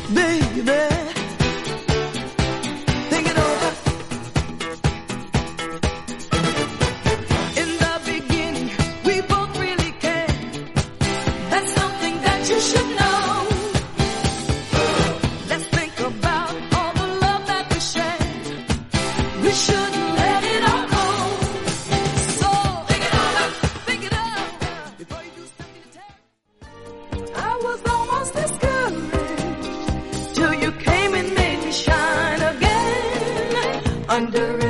baby. Think it over. In the beginning, we both really cared. That's something that you should know. Let's think about all the love that we shared. We shouldn't let it all go. So think it over before you do something to tear. I was almost discouraged till you came and made me shine again. Under